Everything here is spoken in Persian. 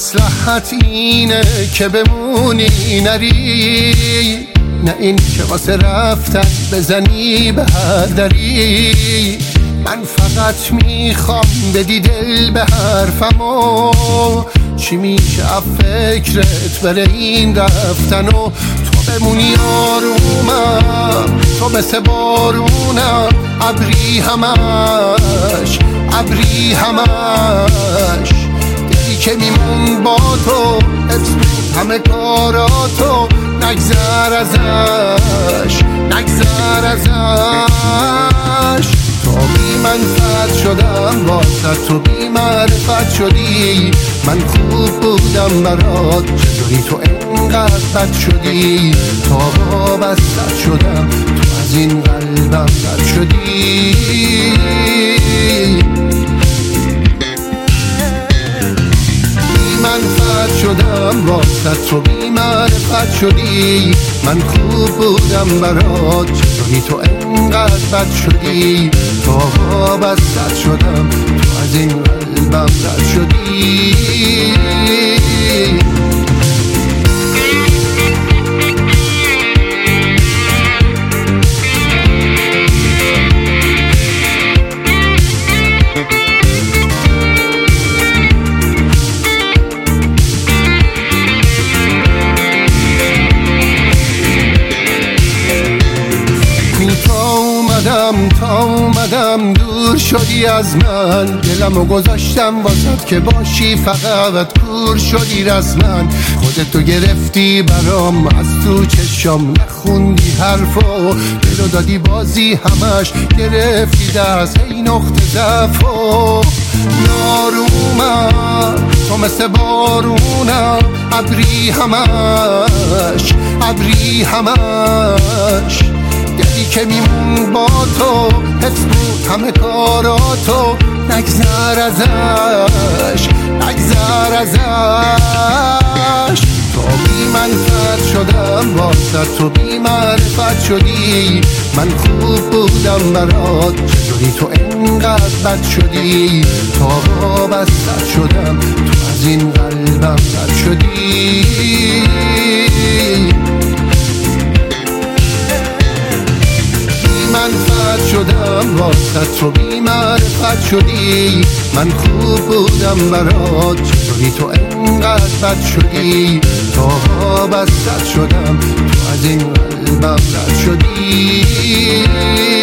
مصلحت اینه که بمونی نری، نه این که واسه رفتن بزنی به هر دری. من فقط میخوام بدی دل به حرفمو، چی میشه از فکرت بره این رفتن و تو بمونی آرومم. تو مثل بارونم، ابری همش، ابری همش. دلی که میمون با تو، حفظ بود همه کاراتو، نگذر ازش، نگذر ازش. تو بی منفعت شدم واسه تو، بی معرفت شدی. من خوب بودم برات، چطوری تو انقدر بد شدی؟ تا وابستت شدم، تو از این قلبم بد شدی. منفعت شدم واسه تو، بی معرفت شدی. من خوب بودم برات، چطوری تو انقدر بد شدی؟ تا وابستت شدم، تو از این قلبم رد شدی. تا اومدم دور شدی از من، دلمو گذاشتم واسد که باشی فقط کور شدی رسما. خودتو گرفتی برام، از تو چشام نخوندی حرفو، دلو دادی بازی همش گرفتی دست، ای نقطه ضعفو. نارومم تو مثل بارونم، ابری همش، ابری همش. دلی که میمون با تو، حفظ بود همه کاراتو، نگذر ازش، نگذر ازش. تو بی منفعت شدم واسه تو، بی معرفت شدی. من خوب بودم برات، چطوری تو انقدر بد شدی؟ تا وابستت شدم، تو از این قلبم رد شدی. منفعت شدم واسه تو، بی معرفت شدی. من خوب بودم برات، چطوری تو انقدر بد شدی؟ تا وابستت شدم، تو از این قلبم رد شدی.